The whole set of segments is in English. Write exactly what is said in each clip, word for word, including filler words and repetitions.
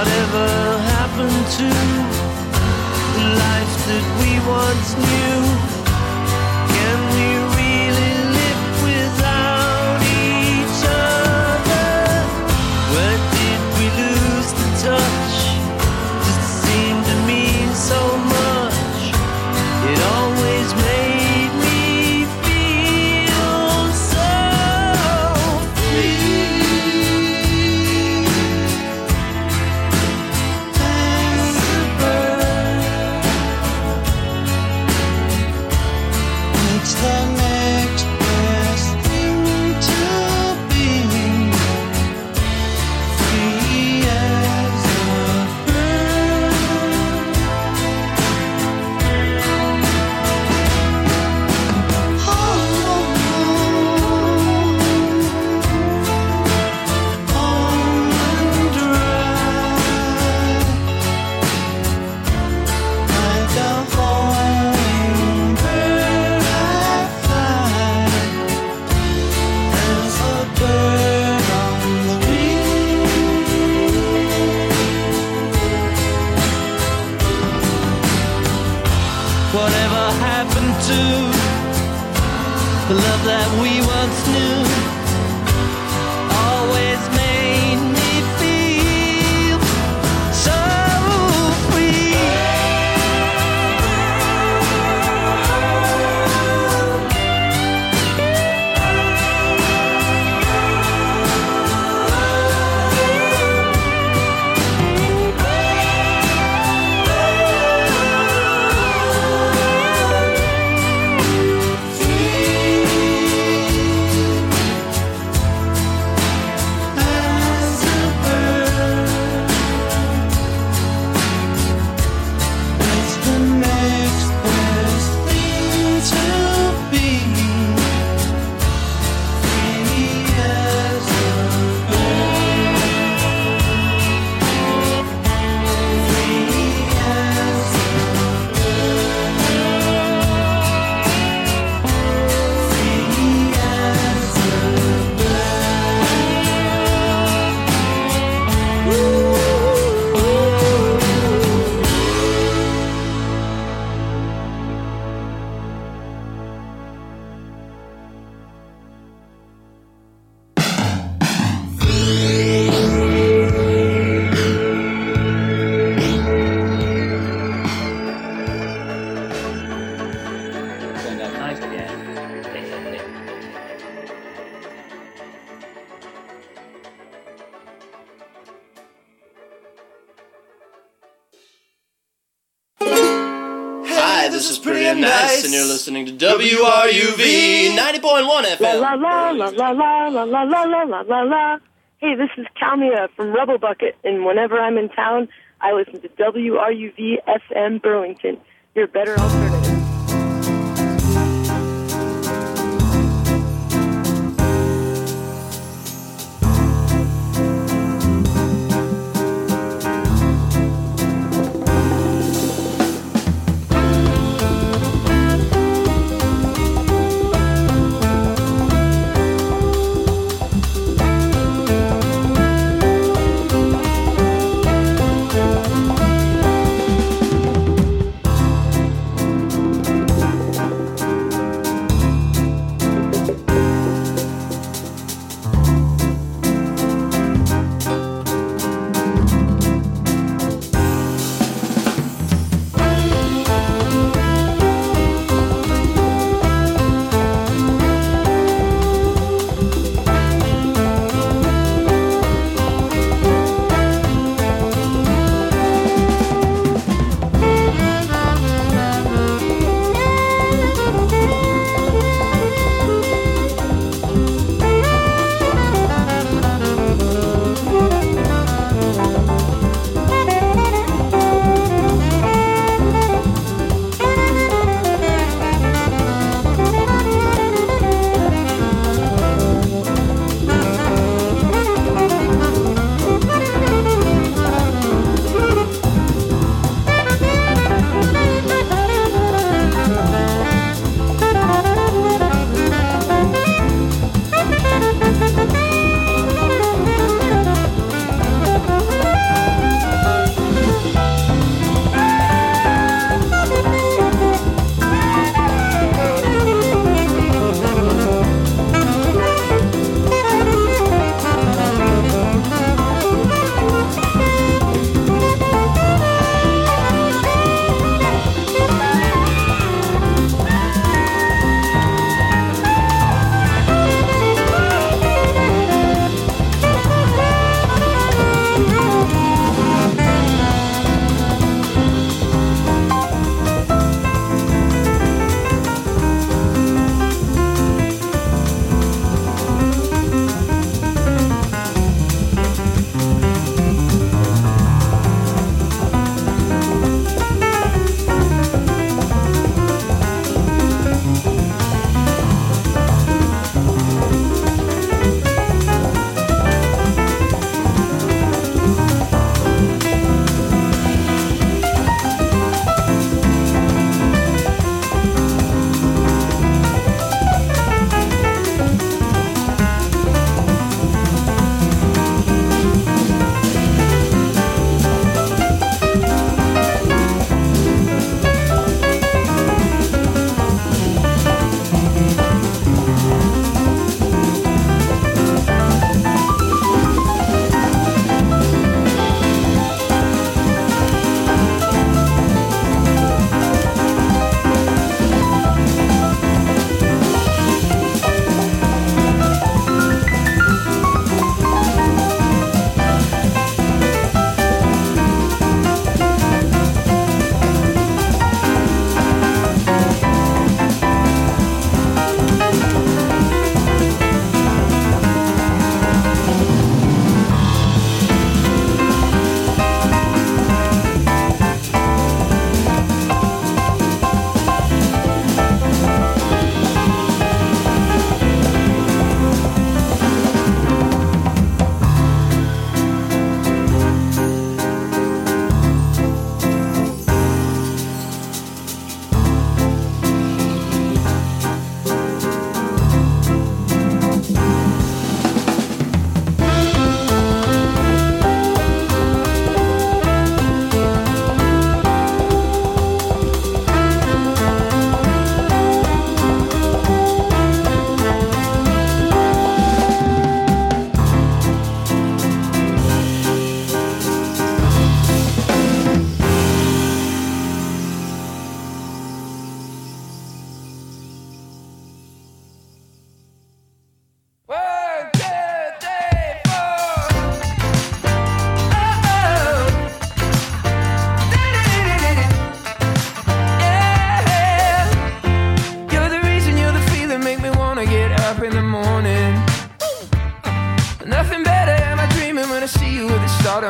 Whatever happened to the life that we once knew? Can we really live without each other? Where did we lose the touch that seemed to mean so much? It always made me feel so free. As a bird, it's the next best thing to being free as a bird. Oh, home and dry, like a hummingbird I fly, as a bird on the wing. Whatever happened to the love that we once knew? Always made me feel so free. As a bird, it's the next best thing to being free as a bird. Free as a bird. Free as a Turned out nice again. Hi, this is Pretty and Nice, and you're listening to W R U V ninety point one F La M. la la la la la la la la la la la la. Hey, this is Kalmia from Rebel Bucket, and whenever I'm in town, I listen to W R U V F M Burlington. Your better alternative.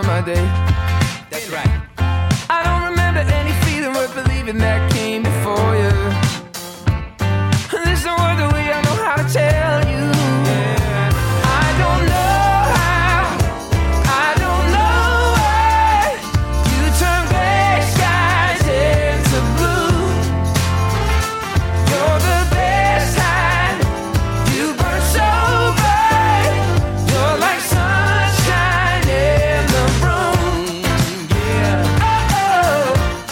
of my day. That's right. I don't remember any feeling worth believing that came before you. There's no other way I know how to tell you. I don't know how, I don't know why you turn gray skies into blue. You're the best kind, you burn so bright. You're like sunshine in the room. Yeah. Oh,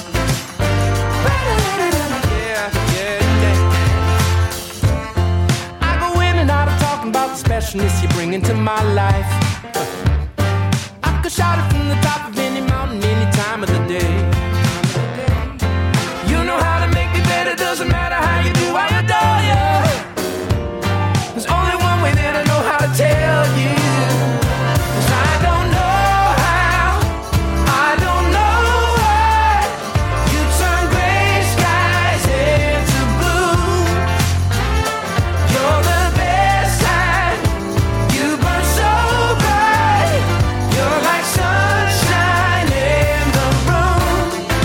yeah, yeah, yeah. I go in and out of talking about the specialness you bring into my life. I could shout it from the top of any mountain any time of the day. You know how to make me better, doesn't matter how you do, I adore you. There's only one way that I know how to tell you. 'Cause I don't know how, I don't know why you turn gray skies into blue. You're the best kind, you burn so bright. You're like sunshine in the room.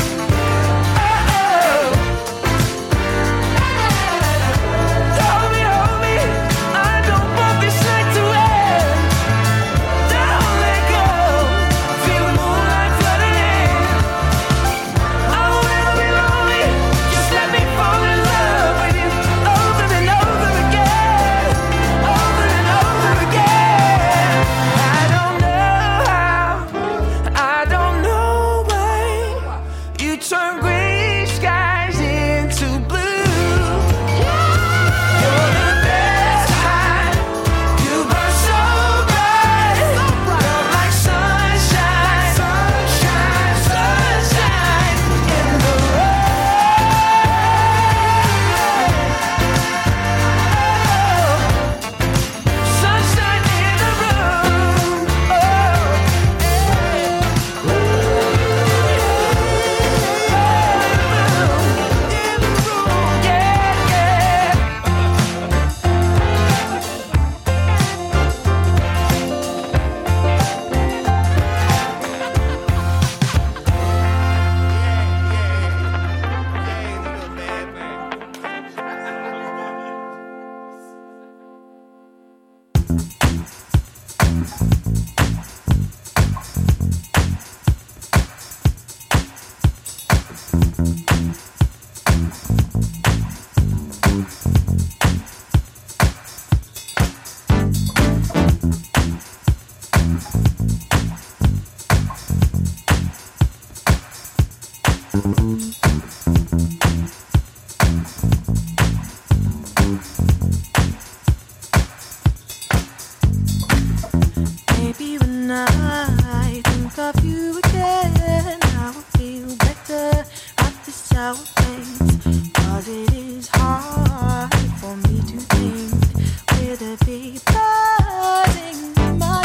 Oh, hold me, hold me, I don't want this night to end. Don't let go, feel the moonlight flooding in. I won't ever be lonely, just let me fall in love with you over and over again, over and over again. I don't know how, I don't know why you turn gray skies into blue. You're the best kind, you burn so bright. You're like sunshine, sunshine, sunshine in the room. Sunshine in the room. Oh, yeah, yeah. Maybe when I think of you again, I will feel better at this hour face. Cause it is hard for me to think with a big buzzing in my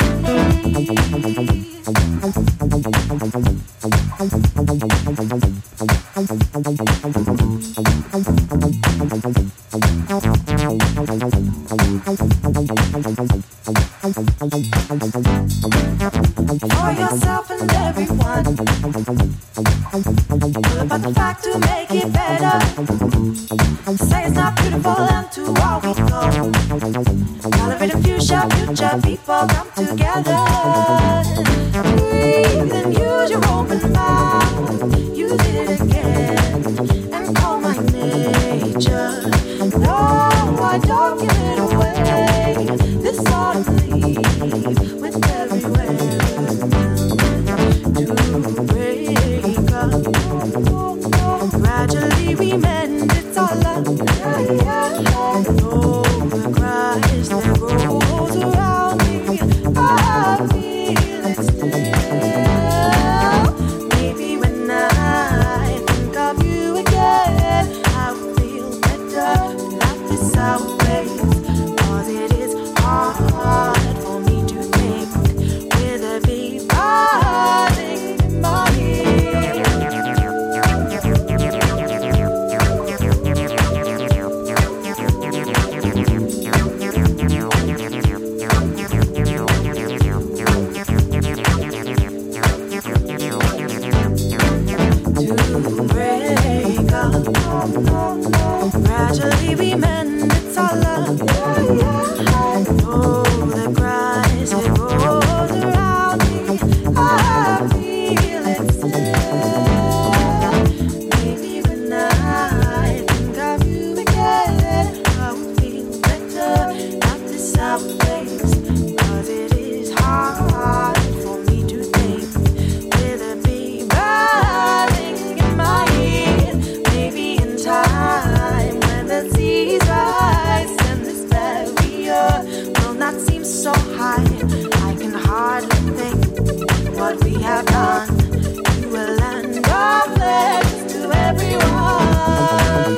for yourself and everyone. What about the fact to make it better? Say it's not beautiful and to all we go. Tolerate a future, future people come together. Breathe and use your open mouth. Use it again and call my nature. No, I don't give it away. This ought to leave with everywhere to break up. Gradually we mend, it's all up. No cries that rolls around me. I feel it still. we have done. You will land our blessings to everyone.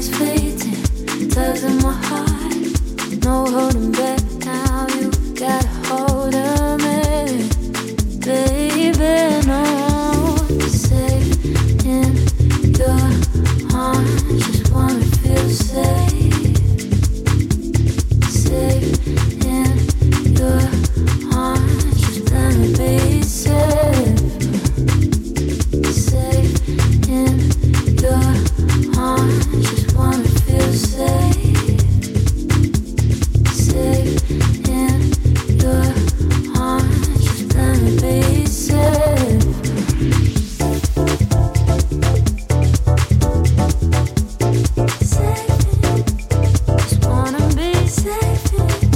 is fleeting, tugs in my heart, no holding back now. You got a hold of me, baby. No, safe in your arms, just wanna feel safe. Safe in your arms, just let me be safe. Safe in your arms, just wanna feel safe. Safe in your arms, just let me be safe. Just wanna be safe.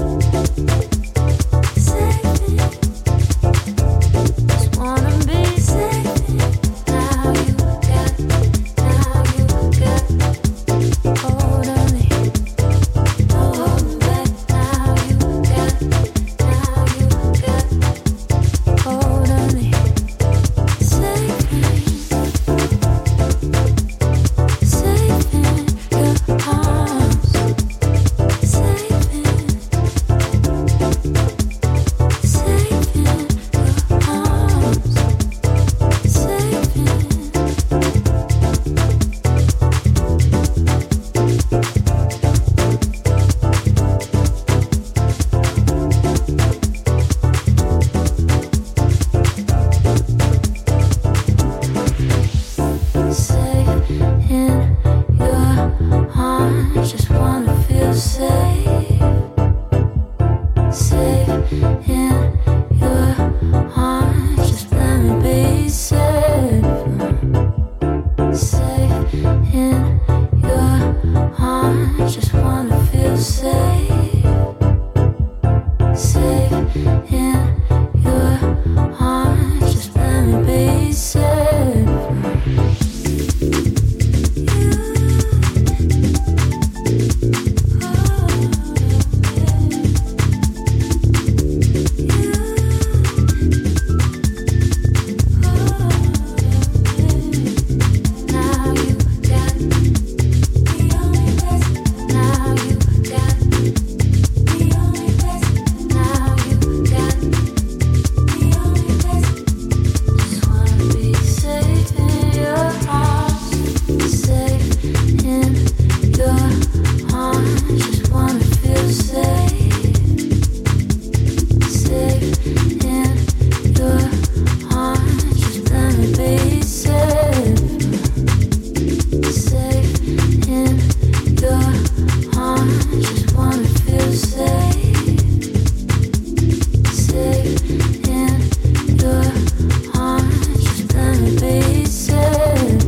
Safe. Just wanna be safe. Now you got, now you got hold of me. No holding back. Now you got, now you got hold of me. Safe, safe in your arms. Safe, safe in your arms. Safe in. Safe in your arms, just wanna feel safe. Safe in your arms, just let me be safe. Safe in your arms, just wanna feel safe. Safe in your arms, just let me be safe. Now you got the only best. Now you got the only best. Now you got the only best. Just wanna be safe in your arms. Safe in your arms. Just wanna feel safe. Safe in your arms. Just let me be safe. Safe in your arms. Just wanna feel safe. Safe in your arms. Just let me be safe.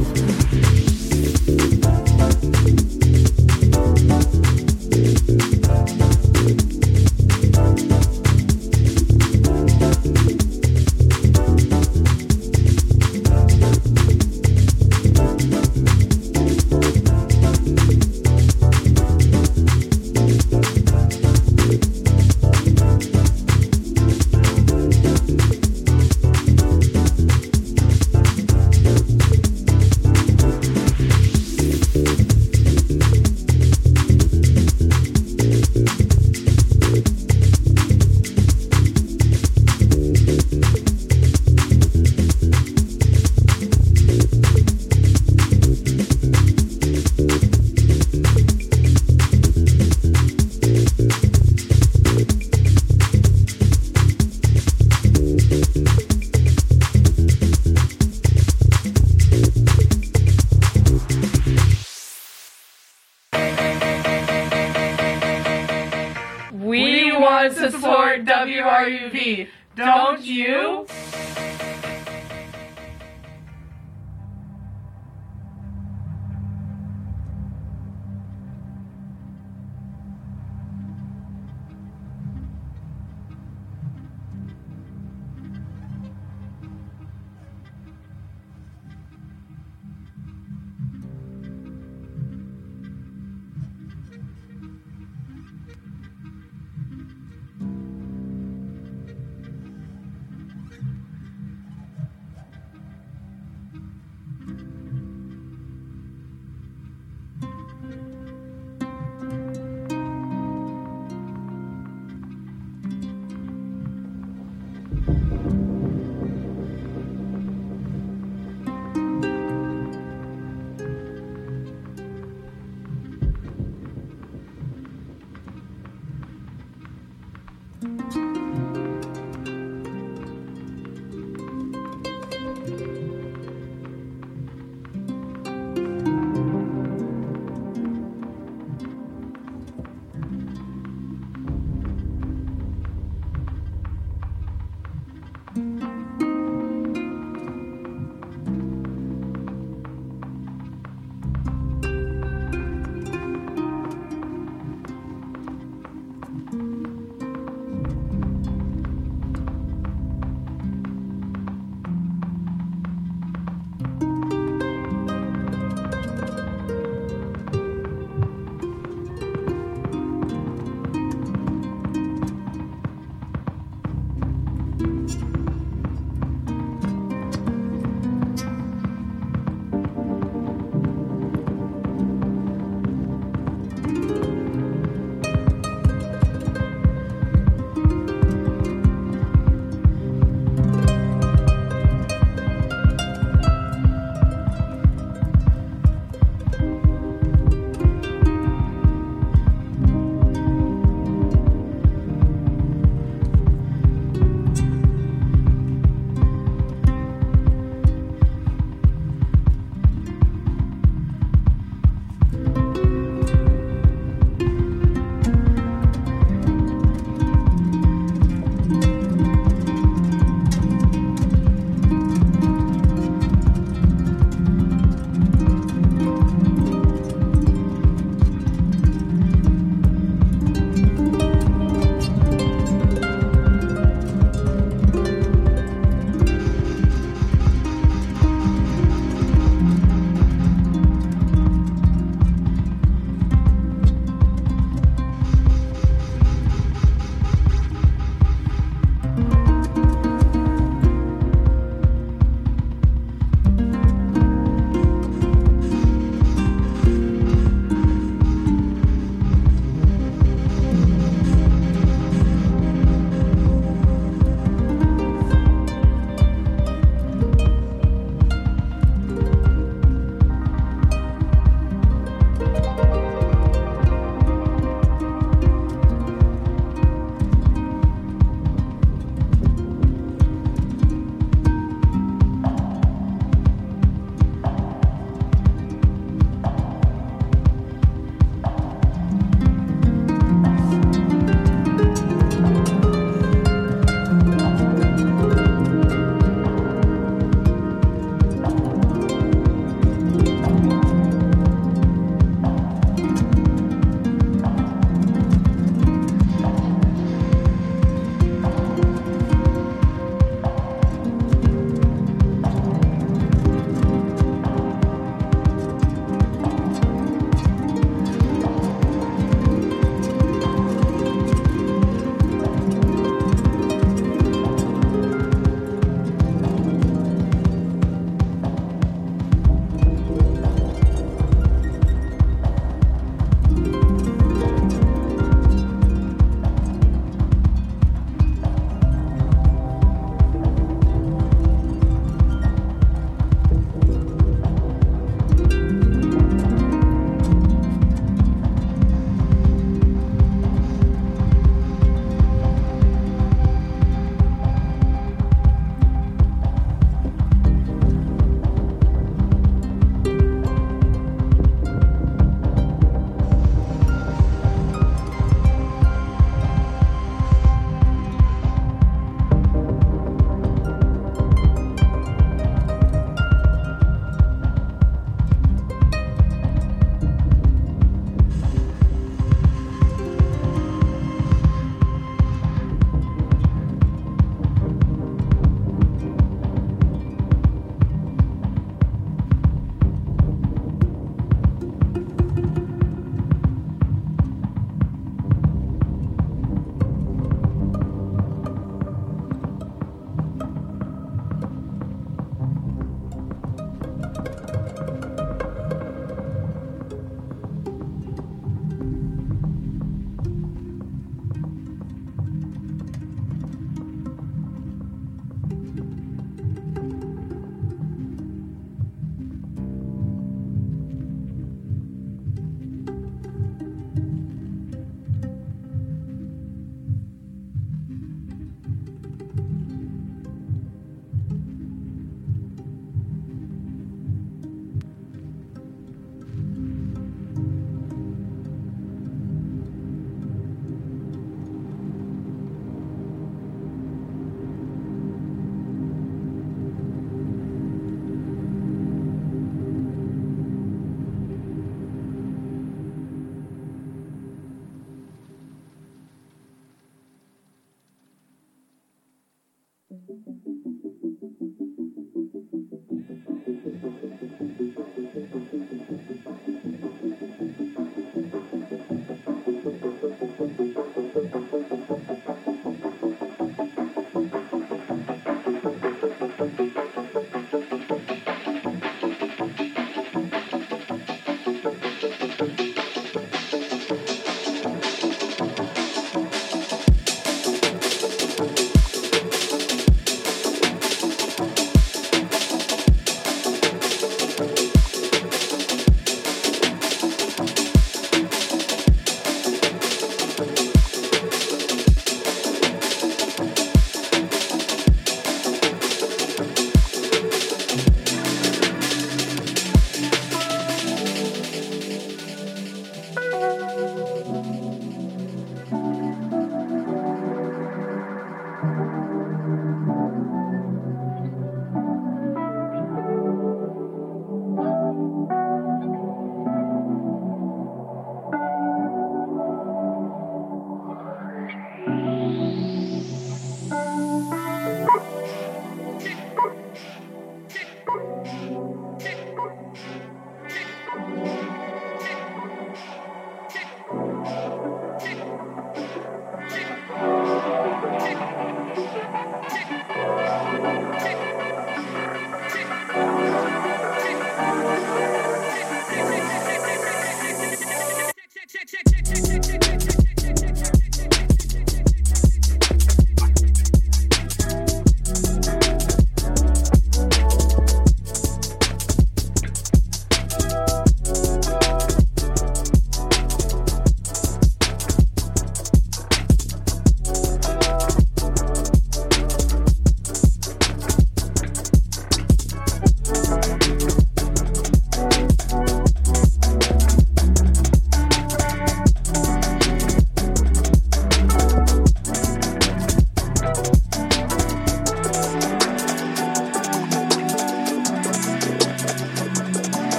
We want to support W R U V, don't you?